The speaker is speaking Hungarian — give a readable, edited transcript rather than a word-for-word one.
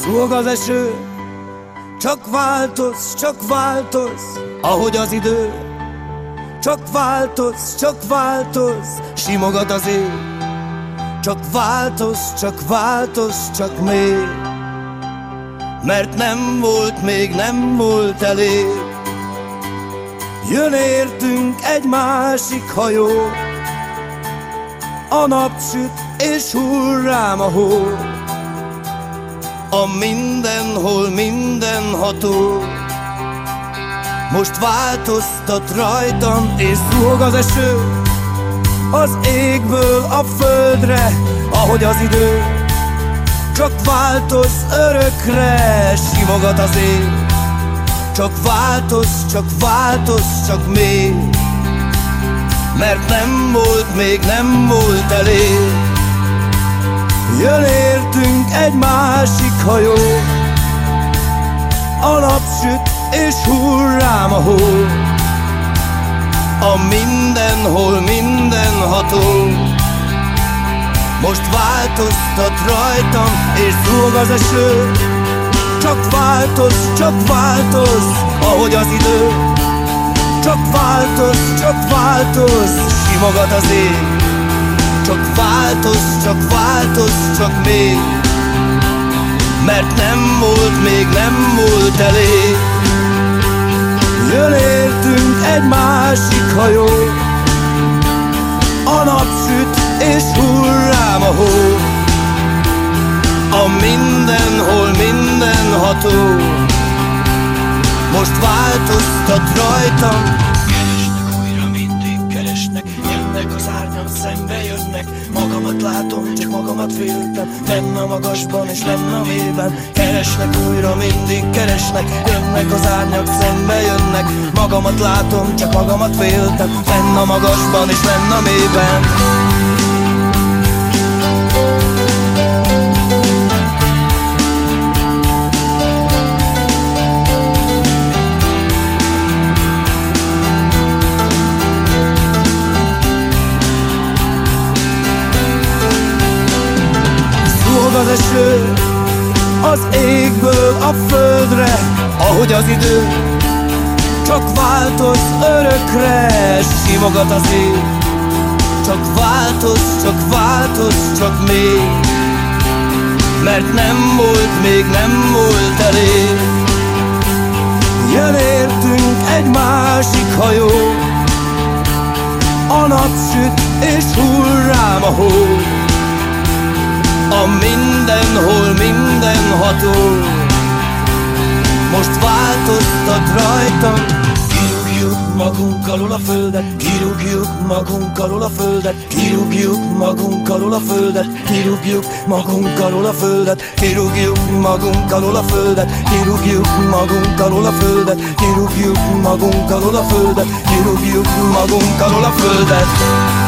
Zúg az eső, csak változ, ahogy az idő. Csak változ, simogat az ég. Csak változ, csak még. Mert nem volt elég. Jön értünk egy másik hajó. A nap süt és hull rám a hó. A mindenhol mindenható most változtat rajtam, és zúg az eső az égből a földre, ahogy az idő. Csak változ örökre, simogat az ég. Csak változ, csak még. Mert nem volt elég. Jön értünk egy másik hajó. A nap süt és hull rám a hó. A mindenhol mindenható most változtat rajtam, és zúg az eső. Csak változ, ahogy az idő. Csak változ, simogat az ég. Csak változ, csak még. Mert nem volt elég. Jön értünk egy másik hajó. A nap süt és hull rám a hó. A mindenhol mindenható most változtat rajtam. Keresnek újra, mindig keresnek. Jönnek az árnyak, szembe jönnek. Magamat látom, csak magamat féltem. Fenn a magasban és lenn a mélyben. Keresnek újra, mindig keresnek. Jönnek az árnyak, szembe jönnek. Magamat látom, csak magamat féltem. Fenn a magasban és lenn a mélyben. Az eső az égből a földre, ahogy az idő. Csak változ örökre, simogat az ég. Csak változ, csak még. Mert nem volt elég. Jön értünk egy másik hajó. A nap süt és hull rám a hó. A mindenhol mindenható most változtat rajtam. Kirúgjuk magunk alól a földet. Kirúgjuk magunk alól a földet. Kirúgjuk magunk alól a földet. Kirúgjuk magunk alól a földet. Kirúgjuk magunk alól a földet. Kirúgjuk magunk alól a földet. Kirúgjuk magunk alól a földet. Kirúgjuk magunk alól a földet.